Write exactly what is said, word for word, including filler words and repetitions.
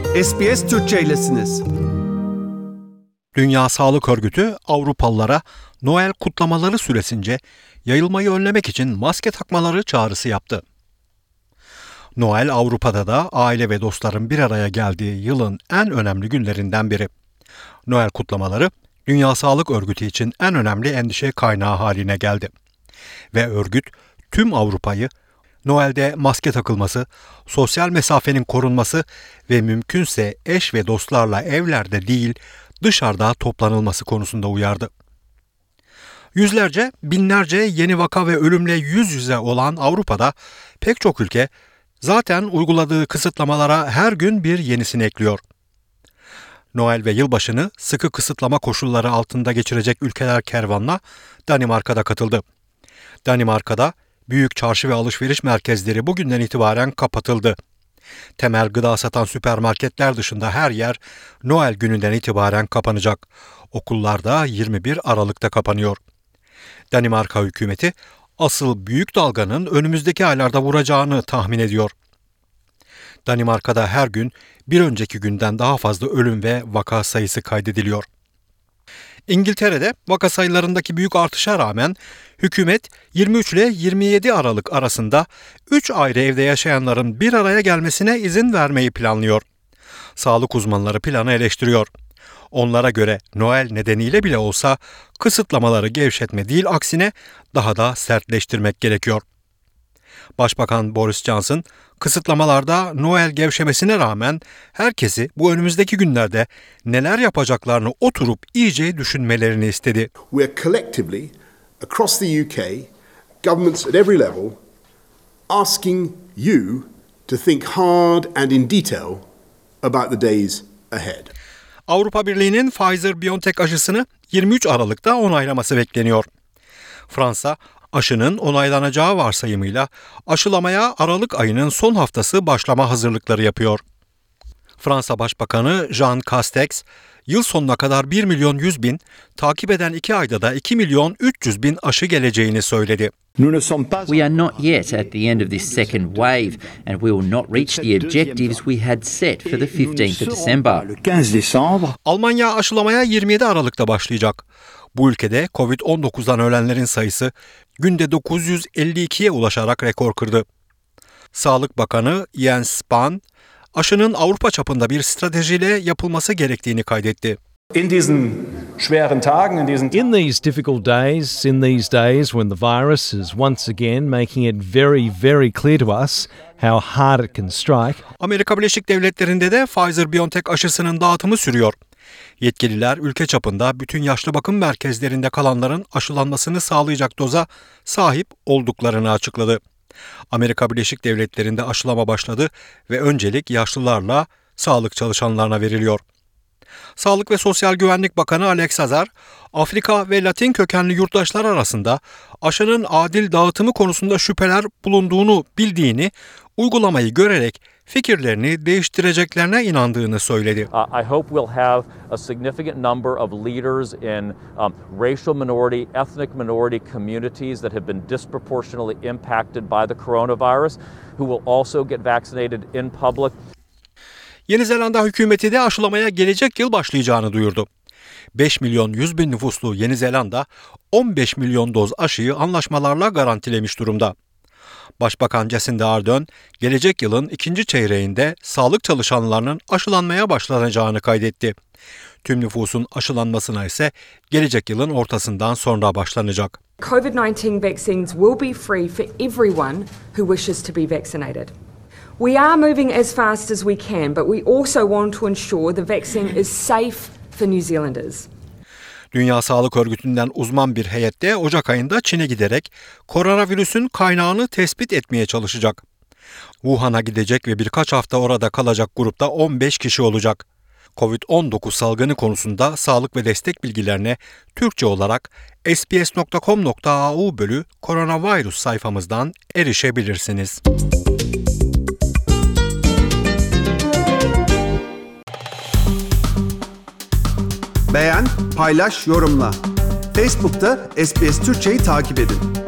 S B S Türkçe'ylesiniz. Dünya Sağlık Örgütü Avrupalılara Noel kutlamaları süresince yayılmayı önlemek için maske takmaları çağrısı yaptı. Noel Avrupa'da da aile ve dostların bir araya geldiği yılın en önemli günlerinden biri. Noel kutlamaları Dünya Sağlık Örgütü için en önemli endişe kaynağı haline geldi. Ve örgüt tüm Avrupa'yı Noel'de maske takılması, sosyal mesafenin korunması ve mümkünse eş ve dostlarla evlerde değil dışarıda toplanılması konusunda uyardı. Yüzlerce, binlerce yeni vaka ve ölümle yüz yüze olan Avrupa'da pek çok ülke zaten uyguladığı kısıtlamalara her gün bir yenisini ekliyor. Noel ve yılbaşını sıkı kısıtlama koşulları altında geçirecek ülkeler kervanına Danimarka'da katıldı. Danimarka'da büyük çarşı ve alışveriş merkezleri bugünden itibaren kapatıldı. Temel gıda satan süpermarketler dışında her yer Noel gününden itibaren kapanacak. Okullar da yirmi bir Aralık'ta kapanıyor. Danimarka hükümeti asıl büyük dalganın önümüzdeki aylarda vuracağını tahmin ediyor. Danimarka'da her gün bir önceki günden daha fazla ölüm ve vaka sayısı kaydediliyor. İngiltere'de vaka sayılarındaki büyük artışa rağmen hükümet yirmi üç ile yirmi yedi Aralık arasında üç ayrı evde yaşayanların bir araya gelmesine izin vermeyi planlıyor. Sağlık uzmanları planı eleştiriyor. Onlara göre Noel nedeniyle bile olsa kısıtlamaları gevşetme değil aksine daha da sertleştirmek gerekiyor. Başbakan Boris Johnson, kısıtlamalarda Noel gevşemesine rağmen herkesi bu önümüzdeki günlerde neler yapacaklarını oturup iyice düşünmelerini istedi. We are collectively, across the U K, governments at every level, asking you to think hard and in detail about the days ahead. Avrupa Birliği'nin Pfizer-BioNTech aşısını yirmi üç Aralık'ta onaylaması bekleniyor. Fransa, aşının onaylanacağı varsayımıyla aşılamaya Aralık ayının son haftası başlama hazırlıkları yapıyor. Fransa Başbakanı Jean Castex, yıl sonuna kadar bir milyon yüz bin, takip eden iki ayda da iki milyon üç yüz bin aşı geleceğini söyledi. We are not yet at the end of this second wave and we will not reach the objectives we had set for the fifteenth of December. Almanya aşılamaya yirmi yedi Aralık'ta başlayacak. Bu ülkede kovid on dokuzdan ölenlerin sayısı günde dokuz yüz elli ikiye ulaşarak rekor kırdı. Sağlık Bakanı Jens Spahn, aşının Avrupa çapında bir stratejiyle yapılması gerektiğini kaydetti. In diesen schweren Tagen, in diesen In these difficult days, in these days when the virus is once again making it very, very clear to us how hard it can strike. Amerika Birleşik Devletleri'nde de Pfizer-BioNTech aşısının dağıtımı sürüyor. Yetkililer ülke çapında bütün yaşlı bakım merkezlerinde kalanların aşılanmasını sağlayacak doza sahip olduklarını açıkladı. Amerika Birleşik Devletleri'nde aşılama başladı ve öncelik yaşlılarla sağlık çalışanlarına veriliyor. Sağlık ve Sosyal Güvenlik Bakanı Alex Azar, Afrika ve Latin kökenli yurttaşlar arasında aşının adil dağıtımı konusunda şüpheler bulunduğunu bildiğini, uygulamayı görerek fikirlerini değiştireceklerine inandığını söyledi. Uh, I hope we'll have a significant number of leaders in um, racial minority, ethnic minority communities that have been disproportionately impacted by the coronavirus, who will also get vaccinated in public. Yeni Zelanda hükümeti de aşılamaya gelecek yıl başlayacağını duyurdu. beş milyon yüz bin nüfuslu Yeni Zelanda on beş milyon doz aşıyı anlaşmalarla garantilemiş durumda. Başbakan Jacinda Ardern, gelecek yılın ikinci çeyreğinde sağlık çalışanlarının aşılanmaya başlanacağını kaydetti. Tüm nüfusun aşılanmasına ise gelecek yılın ortasından sonra başlanacak. COVID nineteen vaccines will be free for everyone who wishes to be vaccinated. We are moving as fast as we can, but we also want to ensure the vaccine is safe for New Zealanders. Dünya Sağlık Örgütü'nden uzman bir heyet de Ocak ayında Çin'e giderek koronavirüsün kaynağını tespit etmeye çalışacak. Wuhan'a gidecek ve birkaç hafta orada kalacak grupta on beş kişi olacak. kovid on dokuz salgını konusunda sağlık ve destek bilgilerine Türkçe olarak s b s nokta com nokta a u bölü koronavirüs sayfamızdan erişebilirsiniz. Beğen, paylaş, yorumla. Facebook'ta S B S Türkçe'yi takip edin.